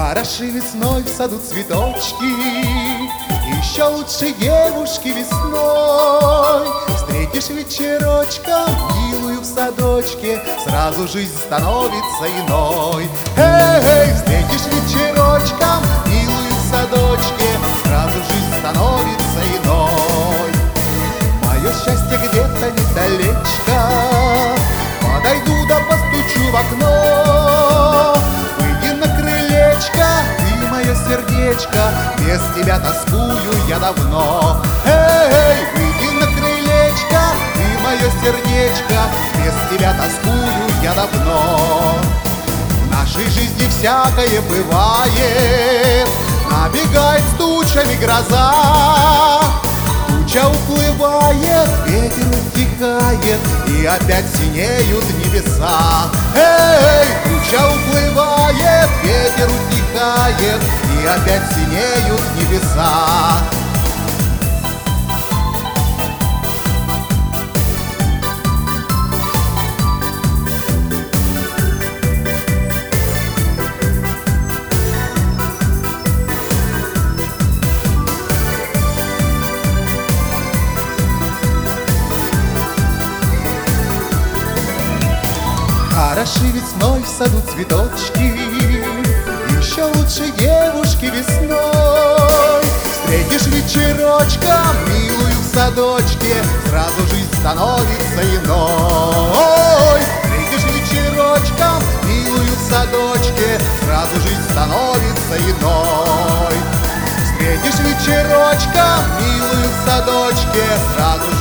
Хороши весной в саду цветочки, еще лучше девушки весной. Встретишь вечерочком милую в садочке, сразу жизнь становится иной. Эй, встретишь вечерочком милую в садочке, сразу жизнь становится иной. Мое счастье где-то недалечко, подойду да постучу в окно. Выйди на крылечко, ты мое сердечко, без тебя тоскую я давно. Эй, выйди на крылечко, ты мое сердечко, без тебя тоскую я давно. В нашей жизни всякое бывает, набегает с тучами гроза. Туча уплывает, ветер утихает, и опять синеют небеса. Эй, туча уплывает, ветер утихает, и опять синеют небеса. Хороши весной в саду цветочки, еще лучше девушки весной. Встретишь вечерочком милую в садочке, сразу жизнь становится иной. Встретишь вечерочком милую в садочке, сразу жизнь становится иной. Встретишь вечерочком милую в садочке, сразу